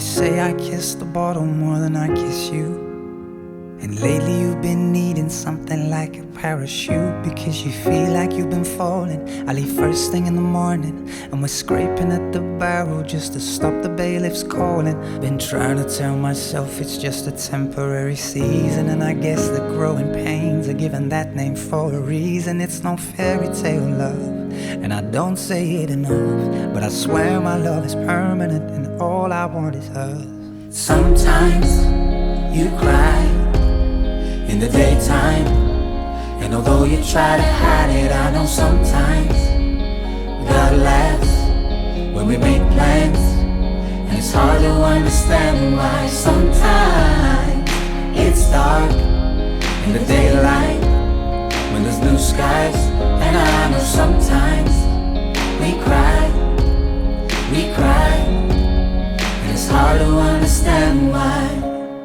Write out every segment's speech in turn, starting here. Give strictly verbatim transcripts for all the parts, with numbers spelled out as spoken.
say I kiss the bottle more than I kiss you. And lately you've been needing something like a parachute, because you feel like you've been falling. I leave first thing in the morning, and we're scraping at the barrel just to stop the bailiffs calling. Been trying to tell myself it's just a temporary season, and I guess the growing pains are given that name for a reason. It's no fairy tale love, and I don't say it enough, but I swear my love is permanent, and all I want is hers. Sometimes you cry in the daytime, and although you try to hide it, I know sometimes God laughs when we make plans, and it's hard to understand why. Sometimes it's dark in the daylight when there's blue skies, and I know sometimes we cry, we cry, and it's hard to understand why.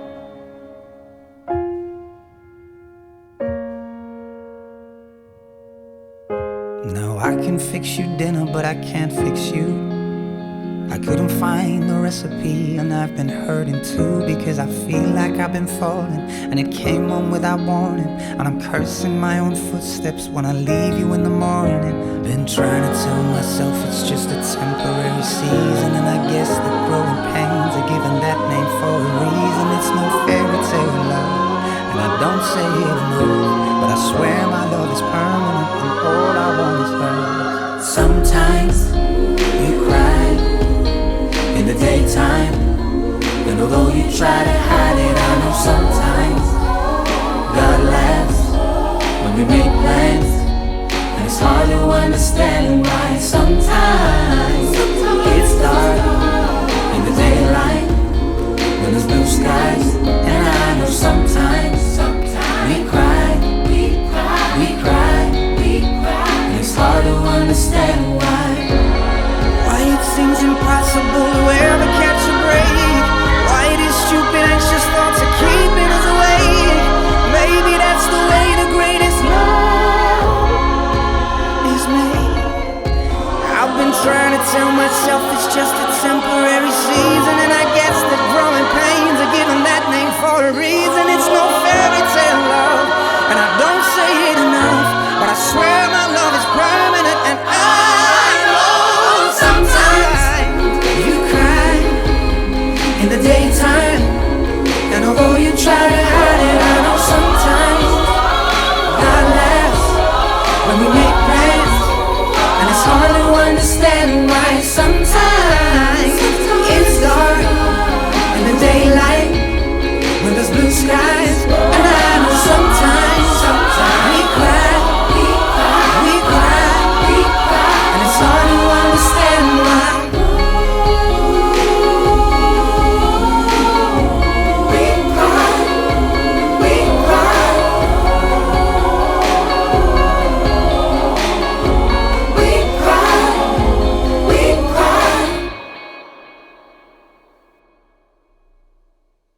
Now I can fix you dinner, but I can't fix you. I couldn't find the recipe, and I've been hurting too, because I feel like I've been falling, and it came on without warning, and I'm cursing my own footsteps when I leave you in the morning. Been trying to tell myself it's just a temporary season, and I guess the growing pains are given that name for a reason. It's no fairy tale love, and I don't say it enough, but I swear my love is permanent, and all I want is hers. Sometimes you cry in the daytime, and although you try to hide it, I know sometimes God laughs when we make plans, and it's hard to understand why. Sometimes it's dark in the daylight when there's blue skies, and I know sometimes we cry, we cry, and it's hard to understand why. Why it seems impossible to ever catch a break. Why these stupid anxious thoughts are keeping us awake. Maybe that's the way the greatest love is made. I've been trying to tell myself it's just a temporary season, and I guess the growing pains are given that name for a reason. It's no fairy tale love, and I don't say it enough, but I swear